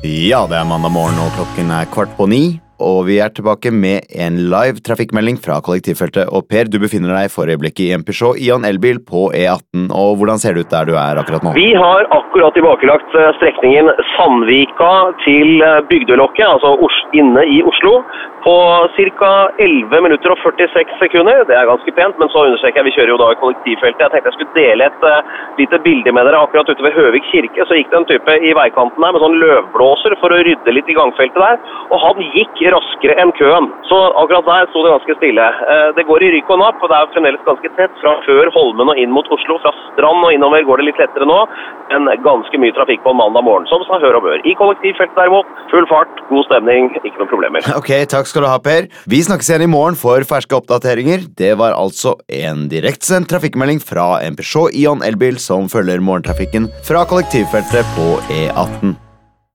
Ja, det er mandag morgen og klokken er 8:15, og vi er tilbake med en live trafikkmelding fra kollektivfeltet. Og Per, du befinner deg for øyeblikket i en Peugeot Ion elbil på E18, og hvordan ser det ut der du er akkurat nå? Vi har akkurat tilbakelagt strekningen Sandvika til Bygdelokket, altså inne i Oslo, på ca. 11 minutter og 46 sekunder. Det er ganske pent, men så understreker jeg, vi kjører jo da i kollektivfeltet. Jeg tenkte jeg skulle dele et lite bilde med dere. Akkurat ute ved Høvik kirke så gikk det en type i veikanten der med sånn løvblåser for å rydde litt i gangfeltet der, og han gikk raskere enn køen. Så akkurat der sto det ganske stille. Det går i rykk og napp, og det er fremdeles ganske tett fra før Holmen og inn mot Oslo. Fra Strand og innover går det litt lettere nå, men ganske mye trafikk på en mandag morgen, som sa hør og bør. I kollektivfeltet derimot, full fart, god stemning, ikke noen problemer. Ok, takk skal du ha, Per. Vi snakkes igjen i morgen for ferske oppdateringer. Det var altså en direktesendt trafikkmelding fra en Peugeot Ion elbil som følger morgentrafikken fra kollektivfeltet på E18.